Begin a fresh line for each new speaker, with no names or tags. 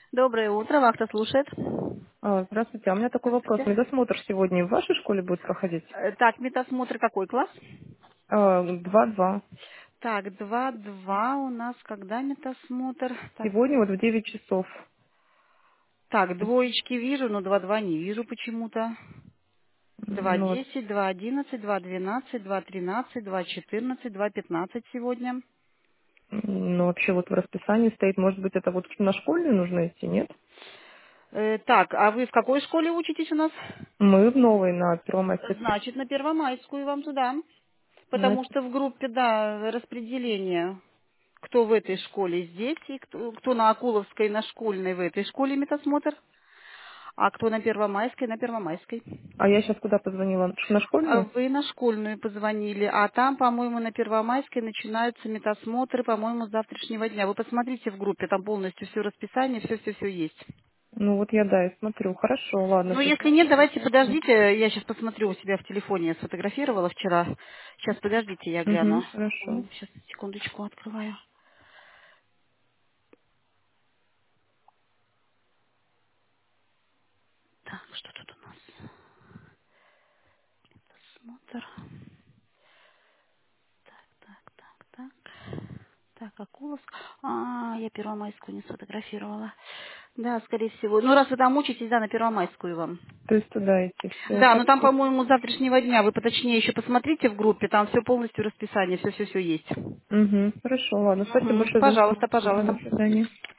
Доброе утро, вахта слушает.
Здравствуйте, а у меня такой вопрос.
Здравствуйте.
Медосмотр сегодня в вашей школе будет проходить?
Так, медосмотр какой класс?
2-2.
Так, 2-2 у нас когда медосмотр? Так,
Сегодня вот в 9 часов.
так, двоечки вижу, но 2-2 не вижу почему-то.
Ну вот,
2-10, 2-11, 2-12, 2-13, 2-14, 2-15 сегодня.
ну вообще вот в расписании стоит, может быть, это вот на школьную нужно идти, нет?
Так, а вы в какой школе учитесь у нас?
Мы в новой на Первомайской.
Значит, на Первомайскую вам туда. Потому
Значит,
что в группе, да, распределение, кто в этой школе здесь, и кто на Акуловской, на школьной в этой школе медосмотр, а кто на Первомайской, на Первомайской.
а я сейчас куда позвонила? На
А
школьную?
вы на школьную позвонили, а там, по-моему, на Первомайской начинаются медосмотры, по-моему, с завтрашнего дня. Вы посмотрите в группе, там полностью все расписание, все-все-все есть.
Ну вот я, да, и смотрю. Хорошо, ладно
Ну,
тогда.
если нет, давайте подождите, я сейчас посмотрю у себя в телефоне, я сфотографировала вчера. Сейчас, подождите, я гляну.
Угу, хорошо.
Сейчас, секундочку, открываю. Так, что тут у нас? Смотр. Так. Так, Акуловск. Я Первомайскую не сфотографировала. Да, скорее всего. Ну, раз вы там учитесь, да, на Первомайскую вам.
То есть туда идти. Все,
Да, но там,
хорошо.
по-моему, с завтрашнего дня. Вы поточнее еще посмотрите в группе, там все полностью расписание, все-все-все есть.
Угу, хорошо, ладно. Спасибо
Угу.
большое за
Пожалуйста,
информацию. До
пожалуйста.
свидания.